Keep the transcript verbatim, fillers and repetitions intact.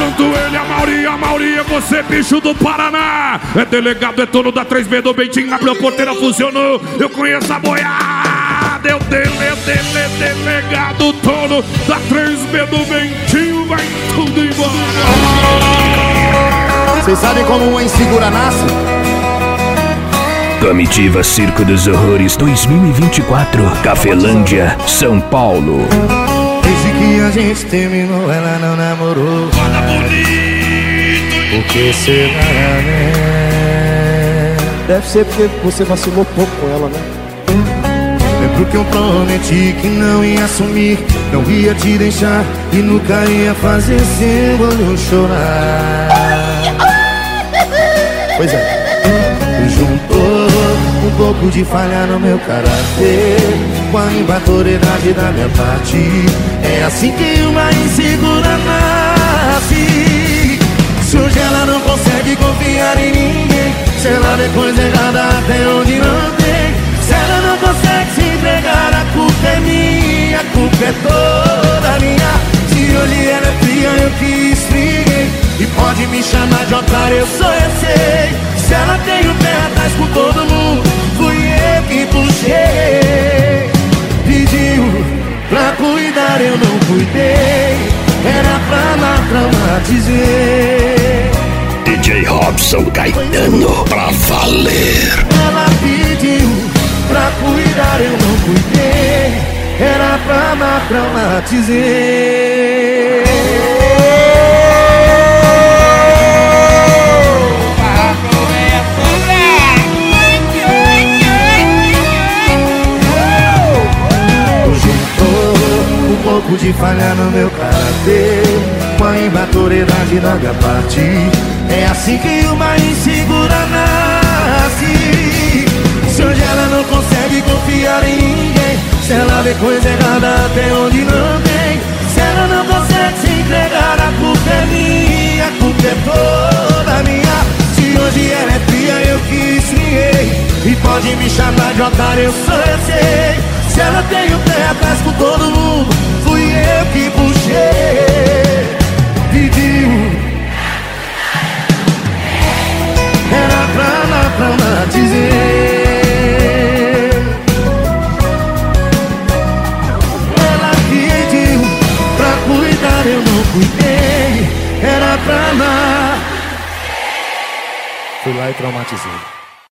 tanto ele, a Mauri, a Mauri, é você, bicho do Paraná. É delegado, é dono da três B do Bentinho. Abriu a porteira, funcionou. Eu conheço a boiada. Eu dele, dele, delegado, dono da três B do Bentinho. Vai tudo embora. Vocês sabem como uma insegura nasce? Comitiva Circo dos Horrores dois mil e vinte e quatro, Cafelândia, São Paulo. Desde que a gente terminou, ela não namorou. Fala bonito. Por que será, né? Deve ser porque você vacilou pouco com ela, né? Lembro que eu prometi que não ia sumir, não ia te deixar e nunca ia fazer seu olho chorar. Pois é. Juntou um pouco de falha no meu caráter com a imaturidade da minha parte. É assim que uma insegura nasce. Se hoje ela não consegue confiar em ninguém, se ela vê coisa errada até onde não tem, se ela não consegue se entregar, a culpa é minha, a culpa é toda minha. Se hoje ela é fria, eu que esfriei, e pode me chamar de otário, eu sou, eu sei. Se ela tem o pé atrás com todo mundo, fui eu que puxei. Pediu pra cuidar, eu não cuidei. Era pra lá traumatizei. D J Robson Caetano, pra valer. Ela pediu pra cuidar, eu não cuidei. Era pra lá traumatizei. Um pouco de falha no meu caráter com a imaturidade da minha parte. É assim que uma insegura nasce. Se hoje ela não consegue confiar em ninguém, se ela vê coisa errada até onde não tem, se ela não consegue se entregar, a culpa é minha, a culpa é toda minha. Se hoje ela é fria, eu que esfriei, e pode me chamar de otário, eu sou, eu sei. Se ela tem o pé atrás com todo mundo, fui eu que puxei. Pediu, era pra lá traumatizei. Ela pediu pra cuidar, eu não cuidei. Era pra lá. Fui lá e traumatizei.